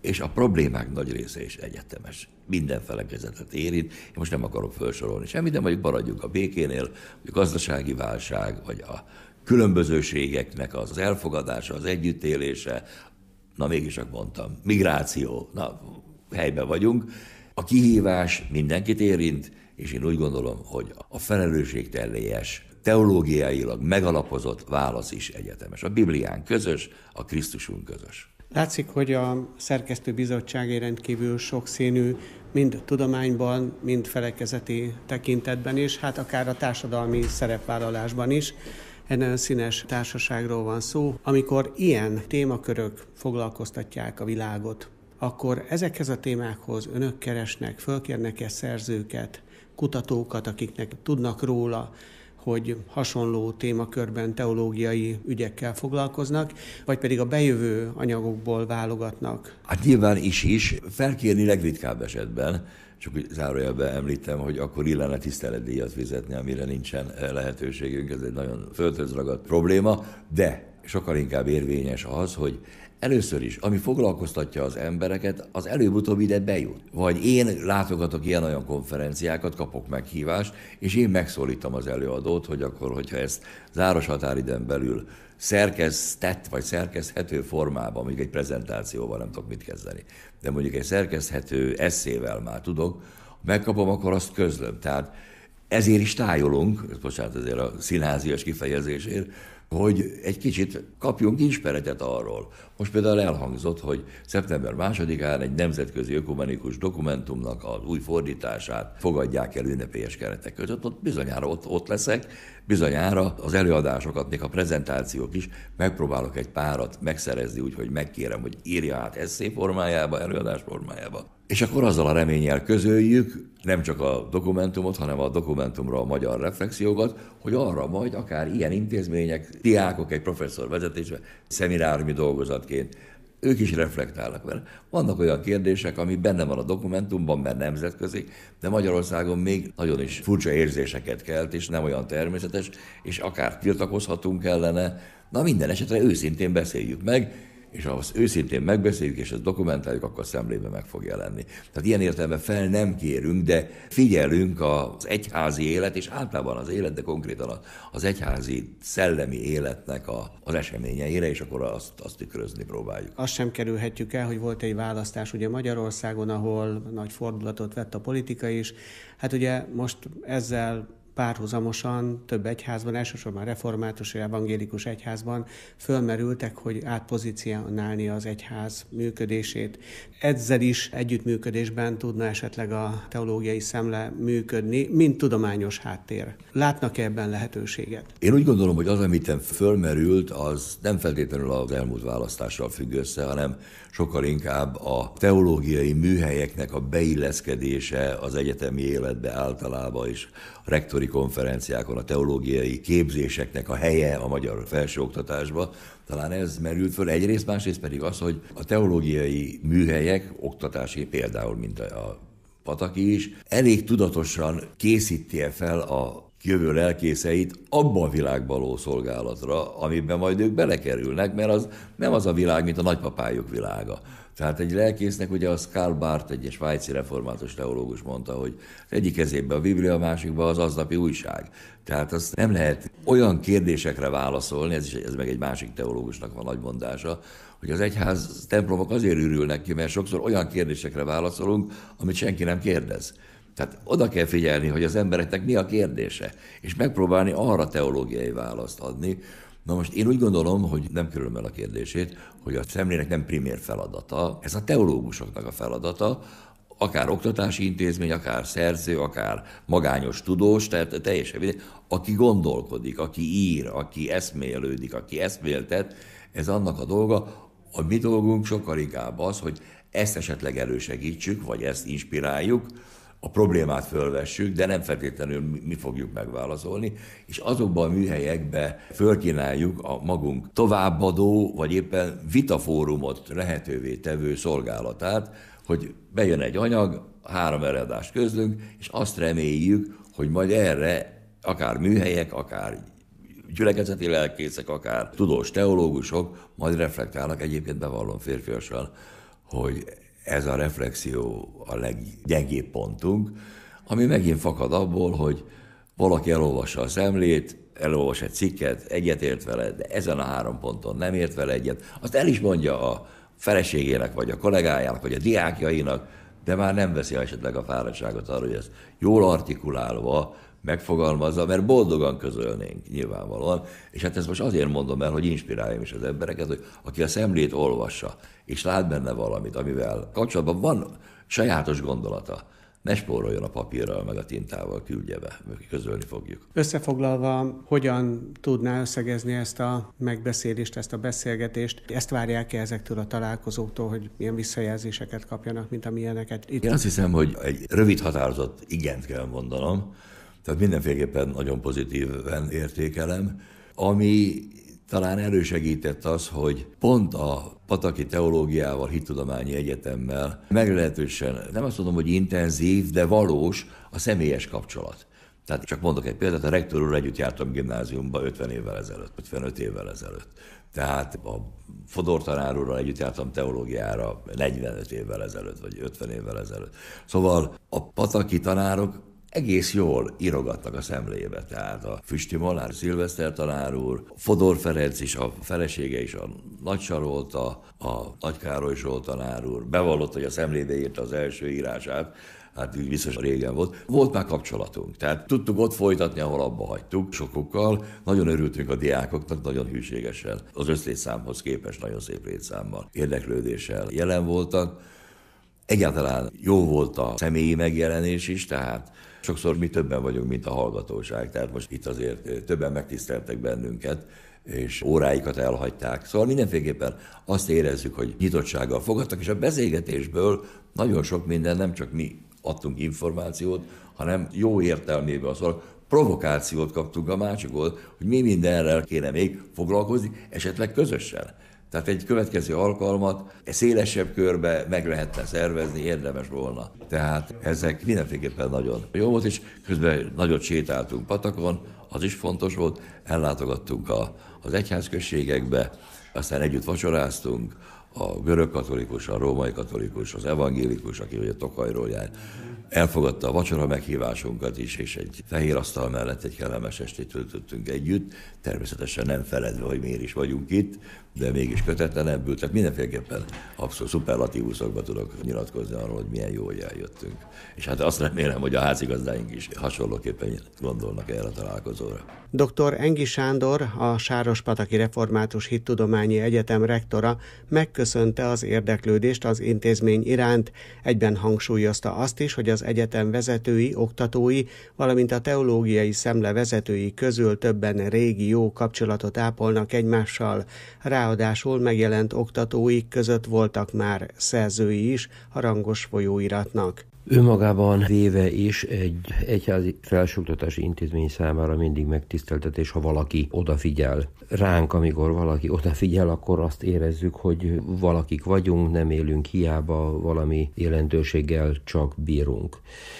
és a problémák nagy része is egyetemes. Minden felekezetet érint. Én most nem akarok felsorolni semmit, de mondjuk maradjunk a békénél, vagy a gazdasági válság, vagy a különbözőségeknek az elfogadása, az együttélése, na mégis csak mondtam, migráció, na helyben vagyunk. A kihívás mindenkit érint, és én úgy gondolom, hogy a felelősségteljes, teológiailag megalapozott válasz is egyetemes. A Biblián közös, a Krisztusunk közös. Látszik, hogy a szerkesztőbizottság rendkívül sokszínű, mind tudományban, mind felekezeti tekintetben is, hát akár a társadalmi szerepvállalásban is. Egy nagyon színes társaságról van szó. Amikor ilyen témakörök foglalkoztatják a világot, akkor ezekhez a témákhoz önök keresnek, fölkérnek-e szerzőket, kutatókat, akiknek tudnak róla, hogy hasonló témakörben teológiai ügyekkel foglalkoznak, vagy pedig a bejövő anyagokból válogatnak? Hát nyilván is. Felkérni legritkább esetben, csak zárójelben említem, hogy akkor illene tiszteletdíjat fizetni, amire nincsen lehetőségünk, ez egy nagyon földhöz ragadt probléma, de sokkal inkább érvényes az, hogy először is, ami foglalkoztatja az embereket, az előbb-utóbb ide bejut. Vagy én látogatok ilyen-olyan konferenciákat, kapok meghívást, és én megszólítom az előadót, hogy akkor, hogyha ezt záros határidőn belül szerkesztett vagy szerkeszthető formában, mondjuk egy prezentációval nem tudok mit kezdeni, de mondjuk egy szerkeszthető esszével már tudok, megkapom, akkor azt közlöm. Tehát ezért is tájolunk, bocsánat ezért a színházias kifejezésért, hogy egy kicsit kapjunk ismeretet arról. Most például elhangzott, hogy szeptember 2-án egy nemzetközi ökumenikus dokumentumnak az új fordítását fogadják el ünnepélyes keretek között. Ott bizonyára ott leszek, bizonyára az előadásokat, még a prezentációk is, megpróbálok egy párat megszerezni, úgyhogy megkérem, hogy írja át esszé formájába, előadás formájába. És akkor azzal a reménnyel közöljük, nem csak a dokumentumot, hanem a dokumentumra a magyar reflexiókat, hogy arra majd akár ilyen intézmények, diákok egy professzor vezetésben, szemináriumi dolgozatként, ők is reflektálnak vele. Vannak olyan kérdések, ami benne van a dokumentumban, mert nemzetközi, de Magyarországon még nagyon is furcsa érzéseket kelt, és nem olyan természetes, és akár tiltakozhatunk ellene. Na minden esetre őszintén beszéljük meg, és ha azt őszintén megbeszéljük, és ezt dokumentáljuk, akkor szemlébe meg fog jelenni. Tehát ilyen értelemben fel nem kérünk, de figyelünk az egyházi élet, és általában az élet, de konkrétan az egyházi szellemi életnek az eseményeire, és akkor azt tükrözni próbáljuk. Azt sem kerülhetjük el, hogy volt egy választás ugye Magyarországon, ahol nagy fordulatot vett a politika is. Hát ugye most ezzel párhuzamosan több egyházban, elsősorban a református és evangélikus egyházban fölmerültek, hogy átpozícionálni az egyház működését. Ezzel is együttműködésben tudna esetleg a teológiai szemle működni, mint tudományos háttér. Látnak-e ebben lehetőséget? Én úgy gondolom, hogy az, amit fölmerült, az nem feltétlenül az elmúlt választással függ össze, hanem sokkal inkább a teológiai műhelyeknek a beilleszkedése az egyetemi életbe általában is, a rektori konferenciákon, a teológiai képzéseknek a helye a magyar felsőoktatásba. Talán ez merült föl egyrészt, másrészt pedig az, hogy a teológiai műhelyek, oktatási például, mint a Pataki is, elég tudatosan készíti fel a jövő lelkészeit abba a világba való szolgálatra, amiben majd ők belekerülnek, mert az nem az a világ, mint a nagypapájuk világa. Tehát egy lelkésznek, ugye az Karl Barth, egy svájci református teológus mondta, hogy az egyik kezében a Biblia, a másikban az aznapi újság. Tehát azt nem lehet olyan kérdésekre válaszolni, ez meg egy másik teológusnak van nagy mondása, hogy az egyház templomok azért ürülnek ki, mert sokszor olyan kérdésekre válaszolunk, amit senki nem kérdez. Tehát oda kell figyelni, hogy az embereknek mi a kérdése, és megpróbálni arra teológiai választ adni. Na most én úgy gondolom, hogy nem kerülöm el a kérdését, hogy a szemlének nem primér feladata, ez a teológusoknak a feladata, akár oktatási intézmény, akár szerző, akár magányos tudós, tehát teljesen evidens, aki gondolkodik, aki ír, aki eszmélődik, aki eszméltet, ez annak a dolga. A mi dolgunk sokkal inkább az, hogy ezt esetleg elősegítsük, vagy ezt inspiráljuk, a problémát fölvessük, de nem feltétlenül mi fogjuk megválaszolni, és azokban a műhelyekben fölkínáljuk a magunk továbbadó, vagy éppen vitafórumot lehetővé tevő szolgálatát, hogy bejön egy anyag, 3 előadást közlünk, és azt reméljük, hogy majd erre akár műhelyek, akár gyülekezeti lelkészek, akár tudós teológusok majd reflektálnak, egyébként bevallom férfiasan. hogy ez a reflexió a leggyengébb pontunk, ami megint fakad abból, hogy valaki elolvassa a szemlét, elolvas egy cikket, egyetért vele, de ezen a 3 ponton nem ért vele egyet. Azt el is mondja a feleségének, vagy a kollégájának, vagy a diákjainak, de már nem veszi esetleg a fáradtságot arra, hogy ezt jól artikulálva megfogalmazza, mert boldogan közölnénk nyilvánvalóan. És hát ezt most azért mondom el, hogy inspiráljam is az embereket, hogy aki a szemlét olvassa, és lát benne valamit, amivel kapcsolatban van sajátos gondolata, ne spóroljon a papírral, meg a tintával, küldje be, közölni fogjuk. Összefoglalva, hogyan tudná összegezni ezt a megbeszélést, ezt a beszélgetést? Ezt várják-e ezektől a találkozóktól, hogy milyen visszajelzéseket kapjanak, mint amilyeneket itt? Én azt hiszem, hogy egy rövid határozott igent kell mondanom, tehát mindenféleképpen nagyon pozitíven értékelem, ami talán elősegített az, hogy pont a Pataki Teológiával, Hittudományi Egyetemmel meglehetősen, nem azt mondom, hogy intenzív, de valós a személyes kapcsolat. Tehát csak mondok egy példát, a rektor úr együtt jártam gimnáziumba 50 évvel ezelőtt, 55 évvel ezelőtt. Tehát a Fodor tanár úrral együtt jártam teológiára 45 évvel ezelőtt, vagy 50 évvel ezelőtt. Szóval a pataki tanárok egész jól írogatnak a szemlébe, tehát a Füsti Molnár Szilveszter tanár úr, Fodor Ferenc is, a felesége is, a Nagy Sarolta, a Nagy Károly Zsolt tanár úr bevallott, hogy a szemlébe írta az első írását, hát úgy biztos régen volt. Volt már kapcsolatunk, tehát tudtuk ott folytatni, ahol abba hagytuk sokukkal. Nagyon örültünk a diákoknak, nagyon hűségesen. Az összlétszámhoz képest nagyon szép létszámmal, érdeklődéssel jelen voltak. Egyáltalán jó volt a személyi megjelenés is, tehát sokszor mi többen vagyunk, mint a hallgatóság, tehát most itt azért többen megtiszteltek bennünket, és óráikat elhagyták. Szóval mindenféleképpen azt érezzük, hogy nyitottsággal fogadtak, és a beszélgetésből nagyon sok minden, nem csak mi adtunk információt, hanem jó értelmében, szóval provokációt kaptunk a másikból, hogy mi mindenrel kéne még foglalkozni, esetleg közösen. Tehát egy következő alkalmat szélesebb körbe meg lehetne szervezni, érdemes volna. Tehát ezek mindenféleképpen nagyon jó volt, és közben nagyot sétáltunk patakon, az is fontos volt, ellátogattunk az egyházközségekbe, aztán együtt vacsoráztunk, a görög katolikus, a római katolikus, az evangélikus, aki ugye Tokajról jár, elfogadta a vacsora meghívásunkat is, és egy fehér asztal mellett egy kellemes estét töltöttünk együtt, természetesen nem feledve, hogy miért is vagyunk itt, de mégis kötetlenebbül, tehát mindenféleképpen abszolút szuperlatívuszokban tudok nyilatkozni arról, hogy milyen jó, hogy eljöttünk. És hát azt remélem, hogy a házigazdáink is hasonlóképpen gondolnak erre a találkozóra. Dr. Engi Sándor, a Sárospataki Református Hittudományi Egyetem rektora megköszönte az érdeklődést az intézmény iránt, egyben hangsúlyozta azt is, hogy az egyetem vezetői, oktatói, valamint a teológiai szemle vezetői közül többen régi jó kapcsolatot ápolnak egymással, ráadásul megjelent oktatóik között voltak már szerzői is a rangos folyóiratnak. Önmagában véve is egy egyházi felsőoktatási intézmény számára mindig megtiszteltetés, ha valaki odafigyel ránk. Amikor valaki odafigyel, akkor azt érezzük, hogy valakik vagyunk, nem élünk hiába, valami jelentőséggel csak bírunk.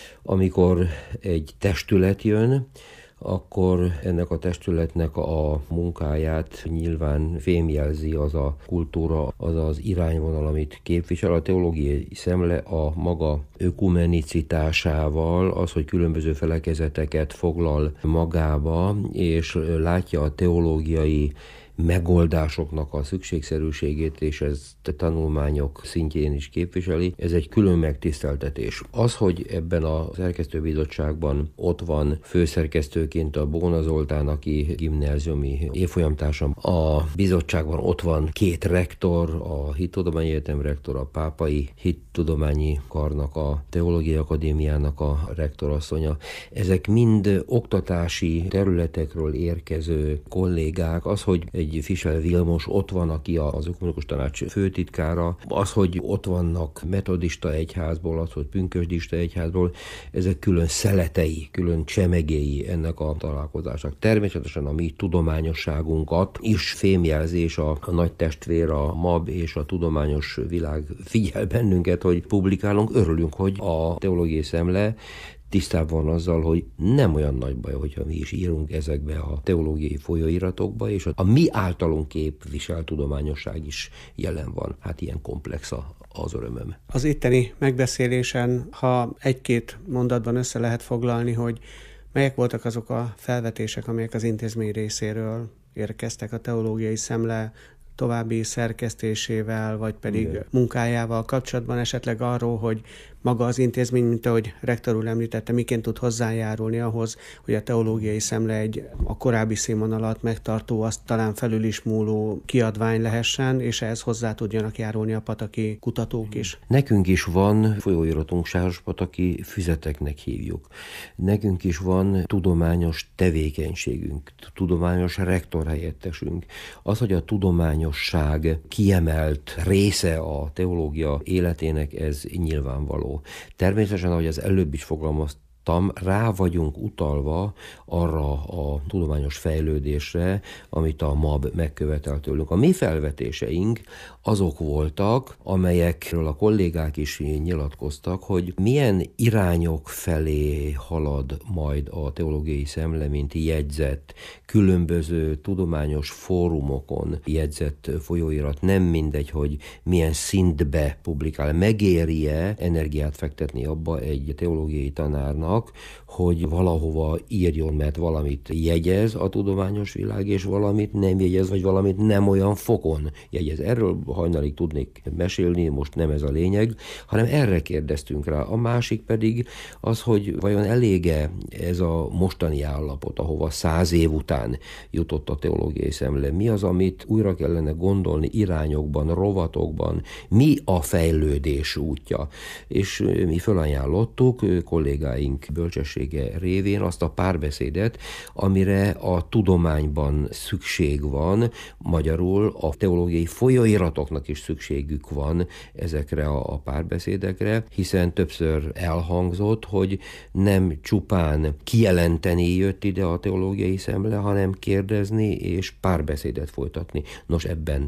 Amikor egy testület jön, akkor ennek a testületnek a munkáját nyilván fémjelzi az a kultúra, az az irányvonal, amit képvisel. A teológiai szemle a maga ökumenicitásával, az, hogy különböző felekezeteket foglal magába, és látja a teológiai megoldásoknak a szükségszerűségét, és ez a tanulmányok szintjén is képviseli. Ez egy külön megtiszteltetés. Az, hogy ebben a szerkesztőbizottságban ott van főszerkesztőként a Bóna Zoltán, aki gimnáziumi évfolyamtársam, a bizottságban ott van 2 rektor, a Hittudományi Egyetem rektor, a Pápai Hittudományi Karnak, a Teológiai Akadémiának a rektorasszonya. Ezek mind oktatási területekről érkező kollégák. Az, hogy egy Fischel Vilmos ott van, aki az Ökumenikus Tanács főtitkára, az, hogy ott vannak metodista egyházból, az, hogy pünkösdista egyházból, ezek külön szeletei, külön csemegéi ennek a találkozásnak. Természetesen a mi tudományosságunkat is fémjelzés, a nagy testvér, a MAB és a tudományos világ figyel bennünket, hogy publikálunk, örülünk, hogy a teológiai szemle tisztában van azzal, hogy nem olyan nagy baj, hogyha mi is írunk ezekbe a teológiai folyóiratokba, és a mi általunk képviselt tudományosság is jelen van. Hát ilyen komplex az örömöm. Az itteni megbeszélésen, ha egy-két mondatban össze lehet foglalni, hogy melyek voltak azok a felvetések, amelyek az intézmény részéről érkeztek a teológiai szemle további szerkesztésével, vagy pedig munkájával kapcsolatban, esetleg arról, hogy maga az intézmény, mint ahogy rektor úr említette, miként tud hozzájárulni ahhoz, hogy a teológiai szemle a korábbi színvonalat megtartó, azt talán felül is múló kiadvány lehessen, és ehhez hozzá tudjanak járulni a pataki kutatók is. Nekünk is van folyóiratunk, Sárospataki Füzeteknek hívjuk. Nekünk is van tudományos tevékenységünk, tudományos rektorhelyettesünk. Az, hogy a tudományosság kiemelt része a teológia életének, ez nyilvánvaló. Természetesen, ahogy az előbb is fogalmaztam, rá vagyunk utalva arra a tudományos fejlődésre, amit a MAB megkövetel tőlünk. A mi felvetéseink azok voltak, amelyekről a kollégák is nyilatkoztak, hogy milyen irányok felé halad majd a teológiai szemle, mint jegyzett, különböző tudományos fórumokon jegyzett folyóirat. Nem mindegy, hogy milyen szintbe publikál. Megéri-e energiát fektetni abba egy teológiai tanárnak, hogy valahova írjon, mert valamit jegyez a tudományos világ, és valamit nem jegyez, vagy valamit nem olyan fokon jegyez. Erről hajnalig tudnék mesélni, most nem ez a lényeg, hanem erre kérdeztünk rá. A másik pedig az, hogy vajon elége ez a mostani állapot, ahova 100 év után jutott a teológiai szemle. Mi az, amit újra kellene gondolni irányokban, rovatokban, mi a fejlődés útja. És mi felajánlottuk kollégáink bölcsessége révén azt a párbeszédet, amire a tudományban szükség van, magyarul a teológiai folyóiratoknak is szükségük van ezekre a párbeszédekre, hiszen többször elhangzott, hogy nem csupán kijelenteni jött ide a teológiai szemle, hanem kérdezni és párbeszédet folytatni. Nos, ebben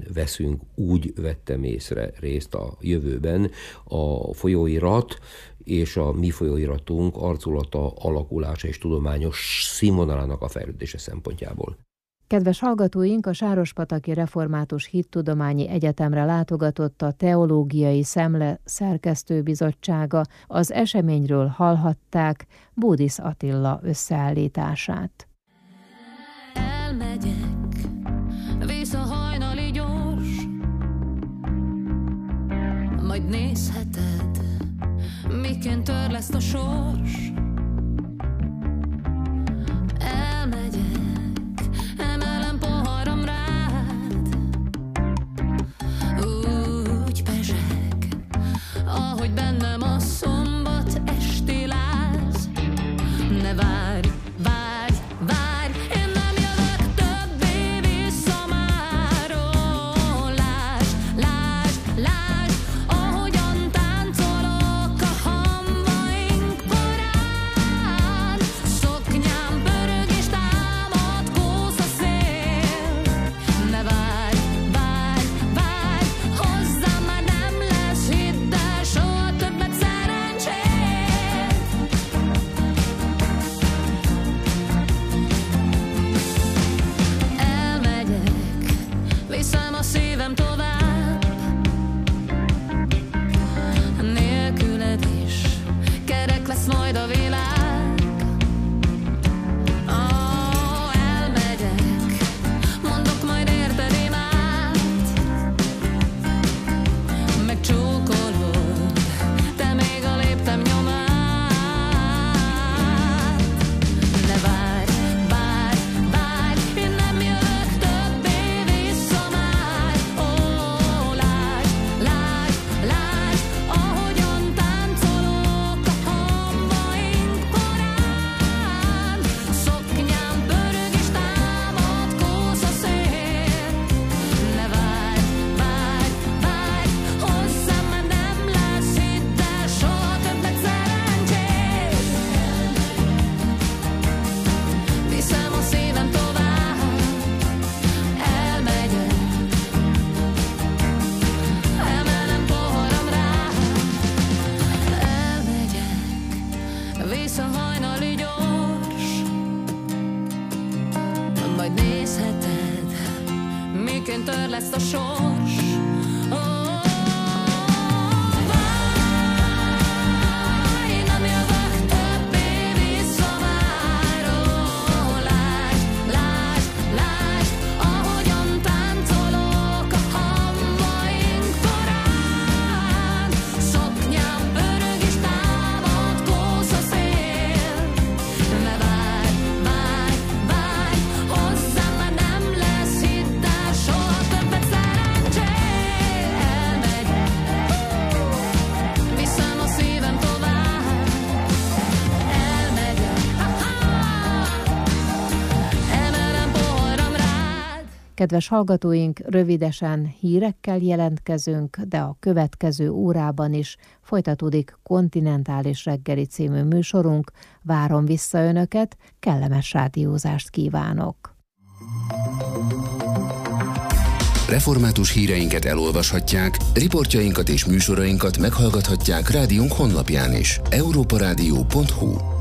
úgy vettem észre részt a jövőben a folyóirat, és a mi folyóiratunk arculata, alakulása és tudományos színvonalának a fejlődése szempontjából. Kedves hallgatóink, a Sárospataki Református Hittudományi Egyetemre látogatott a Teológiai Szemle Szerkesztőbizottsága. Az eseményről hallhatták Bódisz Attila összeállítását. Elmegyek, vész a hajnali gyors, majd nézheted, miként törleszt a sors. Elmegyek, emelem poharam rád, úgy pezseg, ahogy bennem a szombat esti láz. Ne várj, várj, várj, én nem jövök többé vissza máról. Lásd, lásd, lásd, ahogyan táncolok a hamvaink porán. tör lesz a sors. Kedves hallgatóink, rövidesen hírekkel jelentkezünk, de a következő órában is folytatódik Kontinentális reggeli című műsorunk. Várom vissza Önöket, kellemes rádiózást kívánok! Református híreinket elolvashatják, riportjainkat és műsorainkat meghallgathatják rádiónk honlapján is. europaradio.hu